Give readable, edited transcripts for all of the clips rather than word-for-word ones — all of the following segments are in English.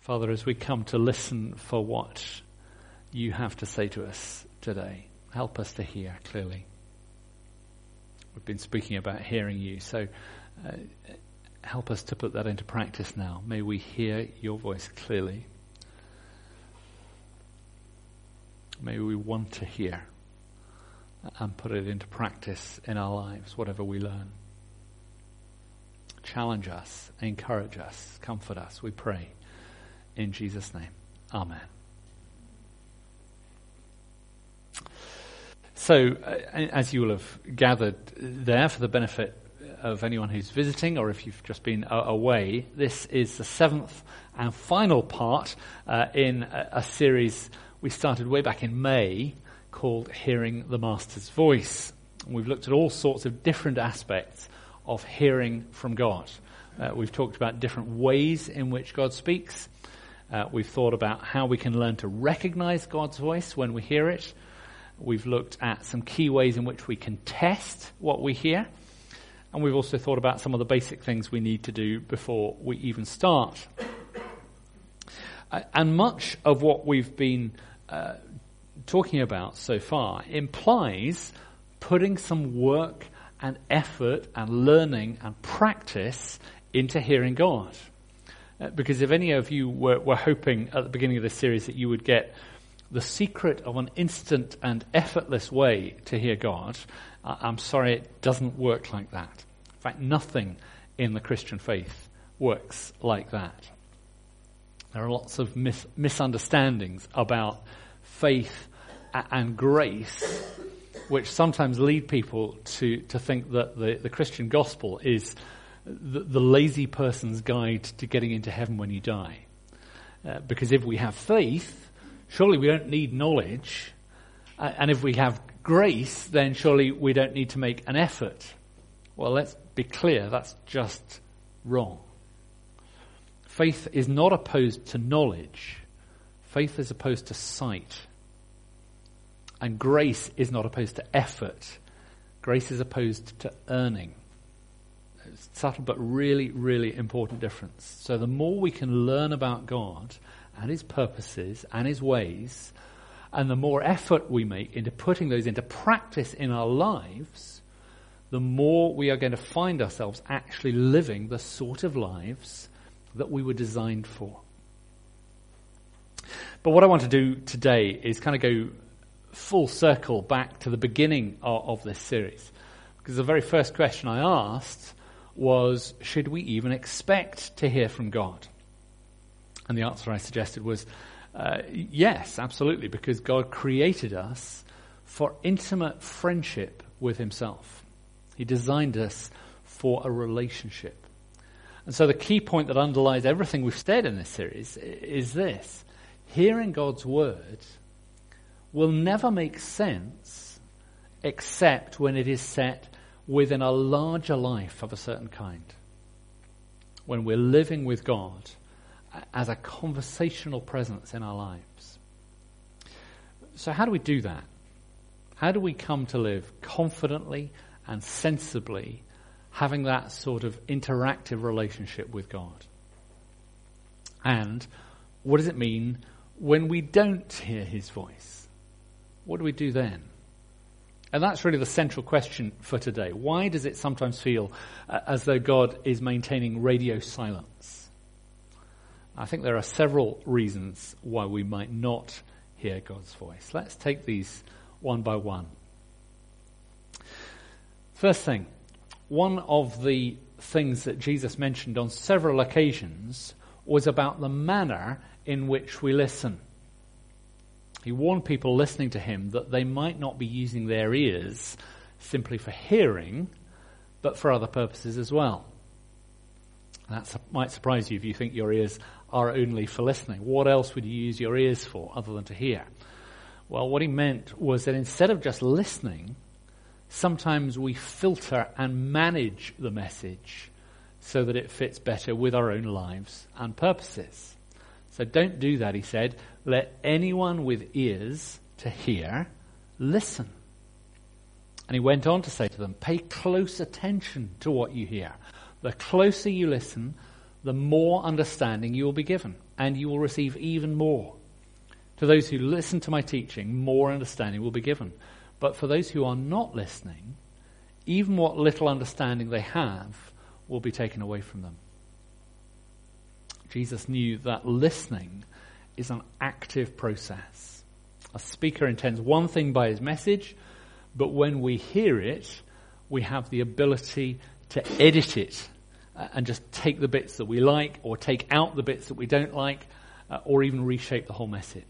Father, as we come to listen for what you have to say to us today, help us to hear clearly. We've been speaking about hearing you, so help us to put that into practice now. May we hear your voice clearly. May we want to hear and put it into practice in our lives, whatever we learn. Challenge us, encourage us, comfort us, we pray. In Jesus' name, amen. So, as you will have gathered there, for the benefit of anyone who's visiting or if you've just been away, this is the seventh and final part in a series we started way back in May called Hearing the Master's Voice. And we've looked at all sorts of different aspects of hearing from God. We've talked about different ways in which God speaks. We've thought about how we can learn to recognize God's voice when we hear it. We've looked at some key ways in which we can test what we hear. And we've also thought about some of the basic things we need to do before we even start. And much of what we've been talking about so far implies putting some work and effort and learning and practice into hearing God. Because if any of you were hoping at the beginning of this series that you would get the secret of an instant and effortless way to hear God, I'm sorry, it doesn't work like that. In fact, nothing in the Christian faith works like that. There are lots of misunderstandings about faith and grace, which sometimes lead people to think that the Christian gospel is the lazy person's guide to getting into heaven when you die. Because if we have faith, surely we don't need knowledge. And if we have grace, then surely we don't need to make an effort. Well, let's be clear, that's just wrong. Faith is not opposed to knowledge. Faith is opposed to sight. And grace is not opposed to effort. Grace is opposed to earning. It's subtle but really, really important difference. So the more we can learn about God and his purposes and his ways, and the more effort we make into putting those into practice in our lives, the more we are going to find ourselves actually living the sort of lives that we were designed for. But what I want to do today is kind of go full circle back to the beginning of this series. Because the very first question I asked was, should we even expect to hear from God? And the answer I suggested was, yes, absolutely, because God created us for intimate friendship with himself. He designed us for a relationship. And so the key point that underlies everything we've said in this series is this: hearing God's word will never make sense except when it is set within a larger life of a certain kind. When we're living with God as a conversational presence in our lives. So how do we do that? How do we come to live confidently and sensibly, having that sort of interactive relationship with God? And what does it mean when we don't hear his voice? What do we do then? And that's really the central question for today. Why does it sometimes feel as though God is maintaining radio silence? I think there are several reasons why we might not hear God's voice. Let's take these one by one. First thing, one of the things that Jesus mentioned on several occasions was about the manner in which we listen. He warned people listening to him that they might not be using their ears simply for hearing, but for other purposes as well. That might surprise you if you think your ears are only for listening. What else would you use your ears for other than to hear? Well, what he meant was that instead of just listening, sometimes we filter and manage the message so that it fits better with our own lives and purposes. So don't do that, he said. Let anyone with ears to hear listen. And he went on to say to them, pay close attention to what you hear. The closer you listen, the more understanding you will be given, and you will receive even more. To those who listen to my teaching, more understanding will be given. But for those who are not listening, even what little understanding they have will be taken away from them. Jesus knew that listening is an active process. A speaker intends one thing by his message, but when we hear it, we have the ability to edit it and just take the bits that we like, or take out the bits that we don't like, or even reshape the whole message.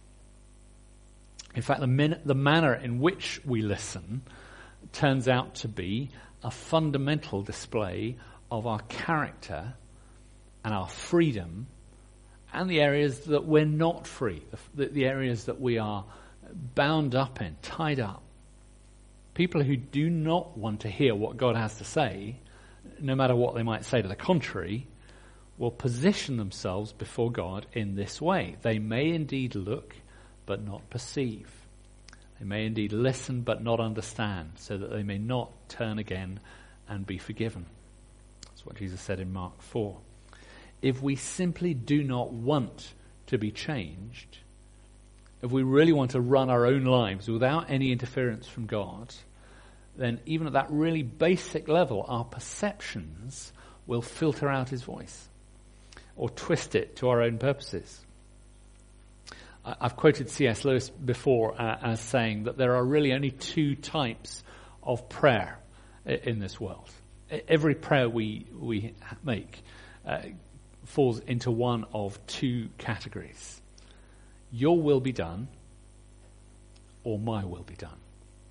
In fact, the manner in which we listen turns out to be a fundamental display of our character and our freedom, and the areas that we're not free, the areas that we are bound up in, tied up. People who do not want to hear what God has to say, no matter what they might say to the contrary, will position themselves before God in this way. They may indeed look, but not perceive. They may indeed listen, but not understand, so that they may not turn again and be forgiven. That's what Jesus said in Mark 4. If we simply do not want to be changed, if we really want to run our own lives without any interference from God, then even at that really basic level, our perceptions will filter out his voice or twist it to our own purposes. I've quoted C.S. Lewis before as saying that there are really only two types of prayer in this world. Every prayer we make falls into one of two categories. Your will be done, or my will be done.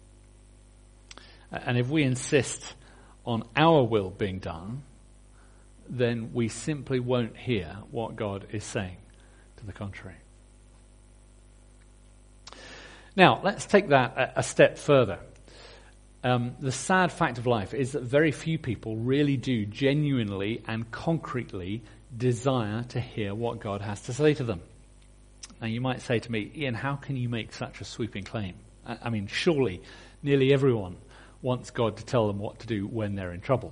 And if we insist on our will being done, then we simply won't hear what God is saying to the contrary. Now, let's take that a step further. The sad fact of life is that very few people really do genuinely and concretely desire to hear what God has to say to them. Now, you might say to me, Ian, how can you make such a sweeping claim? I mean, surely nearly everyone wants God to tell them what to do when they're in trouble.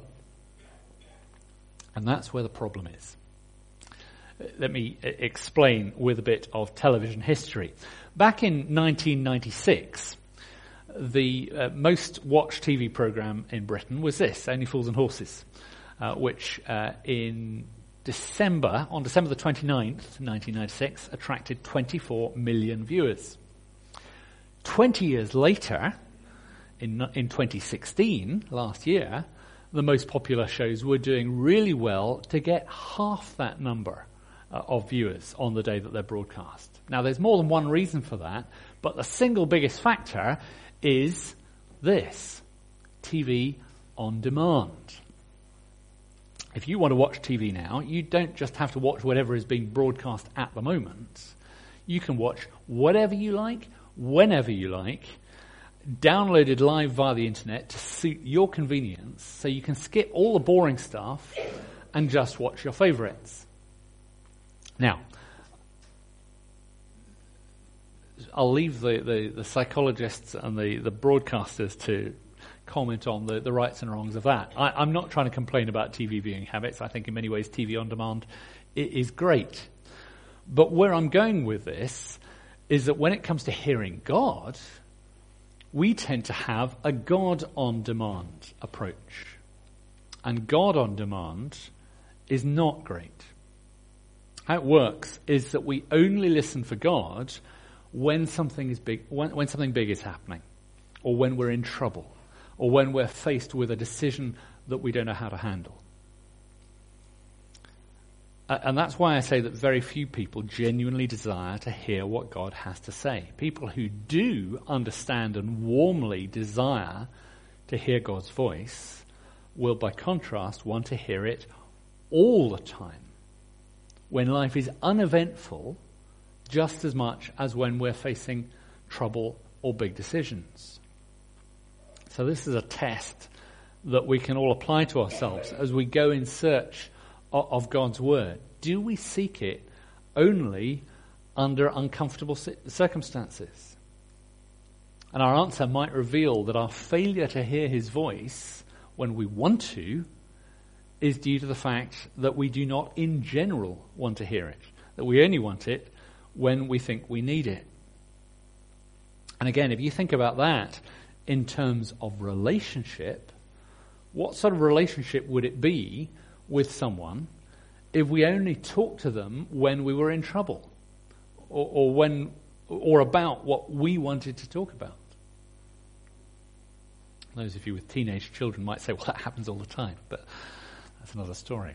And that's where the problem is. Let me explain with a bit of television history. Back in 1996, the most watched TV program in Britain was this, Only Fools and Horses, which on December the 29th, 1996, attracted 24 million viewers. 20 years later, in 2016, last year, the most popular shows were doing really well to get half that number of viewers on the day that they're broadcast. Now, there's more than one reason for that, but the single biggest factor is this: TV on demand. If you want to watch TV now, you don't just have to watch whatever is being broadcast at the moment. You can watch whatever you like, whenever you like, downloaded live via the internet to suit your convenience, so you can skip all the boring stuff and just watch your favorites. Now, I'll leave the psychologists and the broadcasters to comment on the rights and wrongs of that. I'm not trying to complain about TV viewing habits. I think in many ways TV on demand is great. But where I'm going with this is that when it comes to hearing God, we tend to have a God on demand approach. And God on demand is not great. How it works is that we only listen for God when something is big, when something big is happening, or when we're in trouble, or when we're faced with a decision that we don't know how to handle. And that's why I say that very few people genuinely desire to hear what God has to say. People who do understand and warmly desire to hear God's voice will, by contrast, want to hear it all the time, when life is uneventful, just as much as when we're facing trouble or big decisions. So this is a test that we can all apply to ourselves as we go in search of God's word. Do we seek it only under uncomfortable circumstances? And our answer might reveal that our failure to hear his voice when we want to is due to the fact that we do not in general want to hear it, that we only want it when we think we need it. And again, if you think about that in terms of relationship, what sort of relationship would it be with someone if we only talked to them when we were in trouble or about what we wanted to talk about? Those of you with teenage children might say, well, that happens all the time, but that's another story.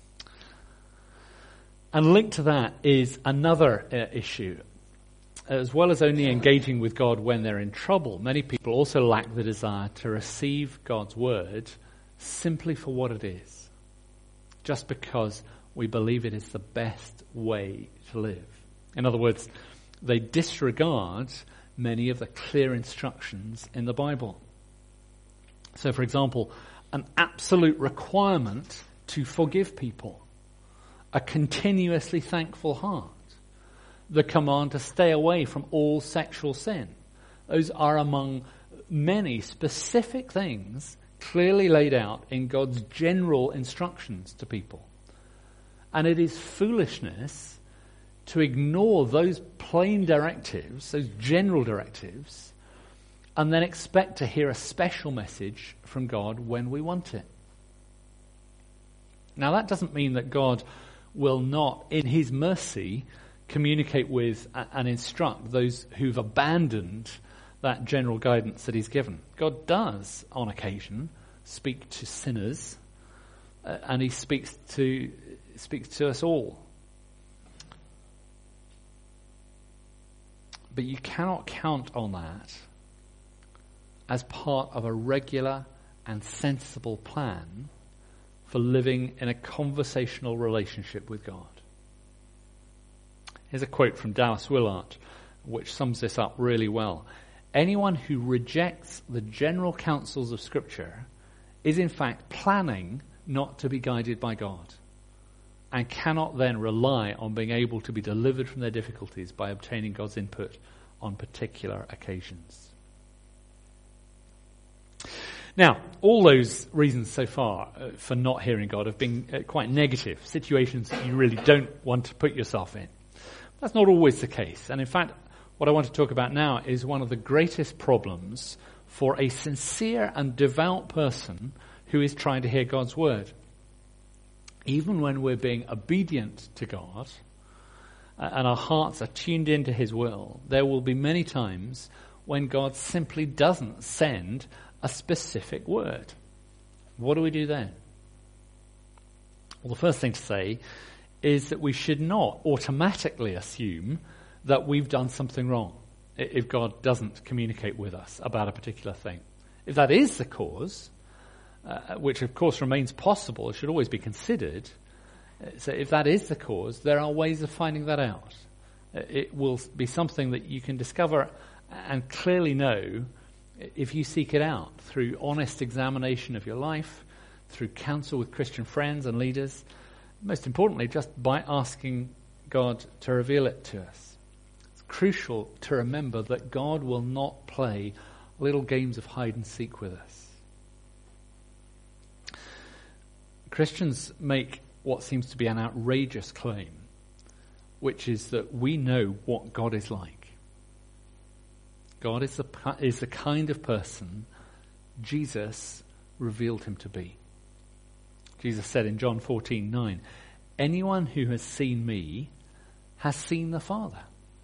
And linked to that is another issue. As well as only engaging with God when they're in trouble, many people also lack the desire to receive God's word simply for what it is, just because we believe it is the best way to live. In other words, they disregard many of the clear instructions in the Bible. So, for example, an absolute requirement to forgive people, a continuously thankful heart, the command to stay away from all sexual sin. Those are among many specific things clearly laid out in God's general instructions to people. And it is foolishness to ignore those plain directives, those general directives, and then expect to hear a special message from God when we want it. Now, that doesn't mean that God will not, in his mercy, communicate with and instruct those who've abandoned that general guidance that he's given. God does, on occasion, speak to sinners, and he speaks to us all. But you cannot count on that as part of a regular and sensible plan for living in a conversational relationship with God. Here's a quote from Dallas Willard, which sums this up really well. Anyone who rejects the general counsels of Scripture is in fact planning not to be guided by God, and cannot then rely on being able to be delivered from their difficulties by obtaining God's input on particular occasions. Now, all those reasons so far for not hearing God have been quite negative, situations that you really don't want to put yourself in. That's not always the case. And in fact, what I want to talk about now is one of the greatest problems for a sincere and devout person who is trying to hear God's word. Even when we're being obedient to God and our hearts are tuned into his will, there will be many times when God simply doesn't send a specific word. What do we do then? Well, the first thing to say is that we should not automatically assume that we've done something wrong if God doesn't communicate with us about a particular thing. If that is the cause, which of course remains possible, it should always be considered. So if that is the cause, there are ways of finding that out. It will be something that you can discover and clearly know if you seek it out through honest examination of your life, through counsel with Christian friends and leaders, most importantly, just by asking God to reveal it to us. It's crucial to remember that God will not play little games of hide and seek with us. Christians make what seems to be an outrageous claim, which is that we know what God is like. God is the kind of person Jesus revealed him to be. Jesus said in John 14:9, anyone who has seen me has seen the Father.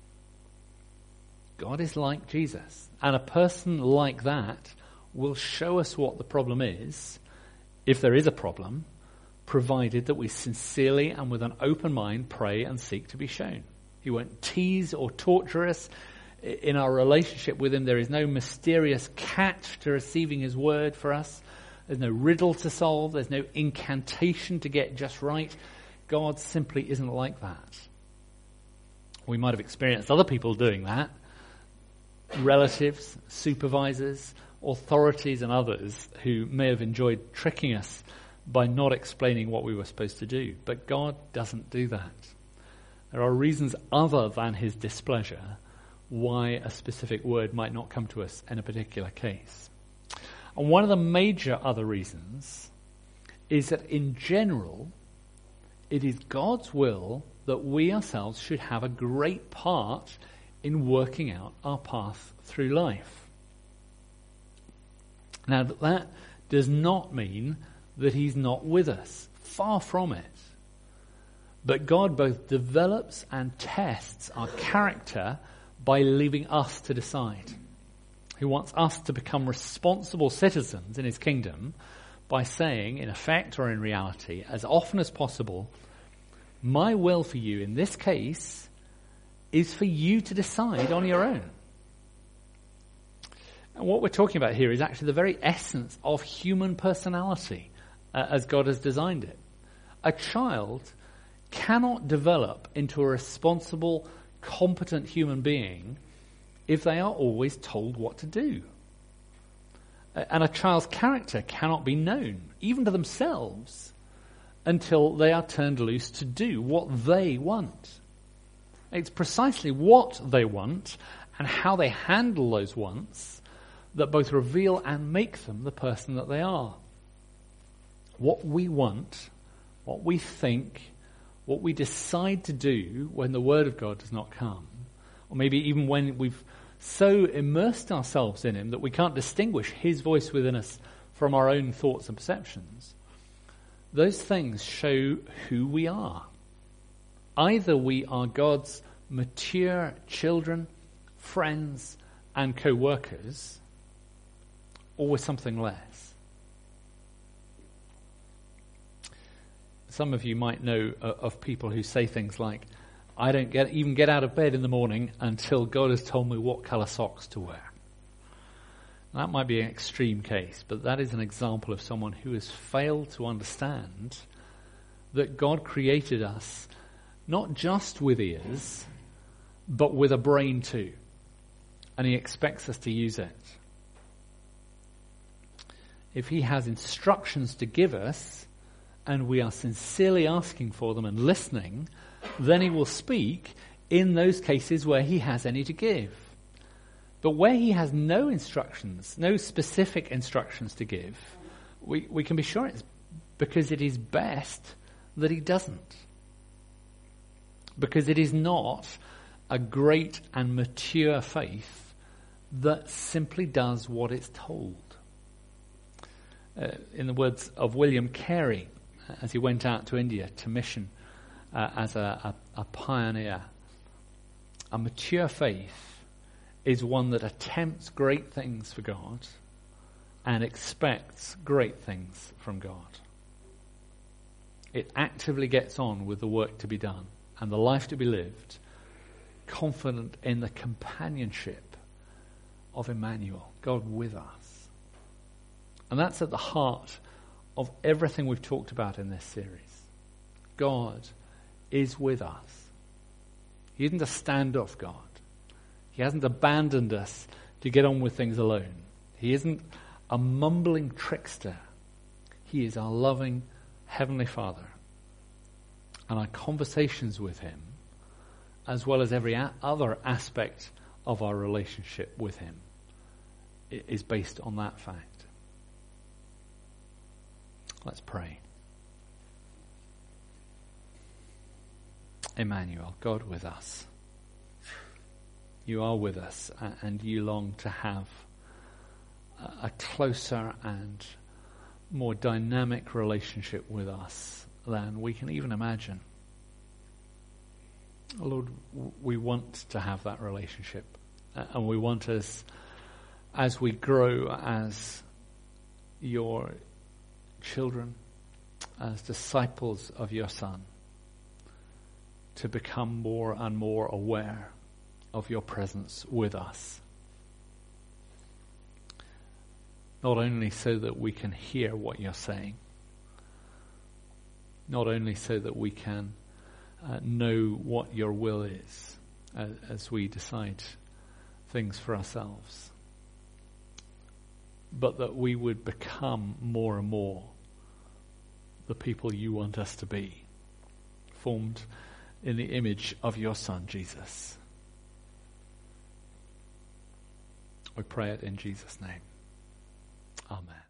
God is like Jesus, and a person like that will show us what the problem is, if there is a problem, provided that we sincerely and with an open mind pray and seek to be shown. He won't tease or torture us in our relationship with him. There is no mysterious catch to receiving his word for us. There's no riddle to solve. There's no incantation to get just right. God simply isn't like that. We might have experienced other people doing that. Relatives, supervisors, authorities and others who may have enjoyed tricking us by not explaining what we were supposed to do. But God doesn't do that. There are reasons other than his displeasure why a specific word might not come to us in a particular case. And one of the major other reasons is that in general, it is God's will that we ourselves should have a great part in working out our path through life. Now, that does not mean that he's not with us. Far from it. But God both develops and tests our character by leaving us to decide. He wants us to become responsible citizens in his kingdom by saying, in effect or in reality, as often as possible, my will for you in this case is for you to decide on your own. And what we're talking about here is actually the very essence of human personality as God has designed it. A child cannot develop into a responsible, competent human being if they are always told what to do. And a child's character cannot be known, even to themselves, until they are turned loose to do what they want. It's precisely what they want and how they handle those wants that both reveal and make them the person that they are. What we want, what we think, what we decide to do when the Word of God does not come, or maybe even when we've so immersed ourselves in him that we can't distinguish his voice within us from our own thoughts and perceptions, those things show who we are. Either we are God's mature children, friends, and co-workers, or we're something less. Some of you might know of people who say things like, I don't even get out of bed in the morning until God has told me what colour socks to wear. That might be an extreme case, but that is an example of someone who has failed to understand that God created us not just with ears, but with a brain too. And he expects us to use it. If he has instructions to give us, and we are sincerely asking for them and listening, then he will speak in those cases where he has any to give. But where he has no instructions, no specific instructions to give, we can be sure it's because it is best that he doesn't. Because it is not a great and mature faith that simply does what it's told. In the words of William Carey, as he went out to India to mission as a pioneer, a mature faith is one that attempts great things for God and expects great things from God. It actively gets on with the work to be done and the life to be lived, confident in the companionship of Emmanuel, God with us. And that's at the heart of everything we've talked about in this series. God is with us. He isn't a standoff God. He hasn't abandoned us to get on with things alone. He isn't a mumbling trickster. He is our loving Heavenly Father. And our conversations with him, as well as every other aspect of our relationship with him, is based on that fact. Let's pray. Emmanuel, God with us. You are with us, and you long to have a closer and more dynamic relationship with us than we can even imagine. Lord, we want to have that relationship, and we want as we grow as your children, as disciples of your Son, to become more and more aware of your presence with us. Not only so that we can hear what you're saying, not only so that we can know what your will is as we decide things for ourselves, but that we would become more and more the people you want us to be, formed in the image of your Son, Jesus. We pray it in Jesus' name. Amen.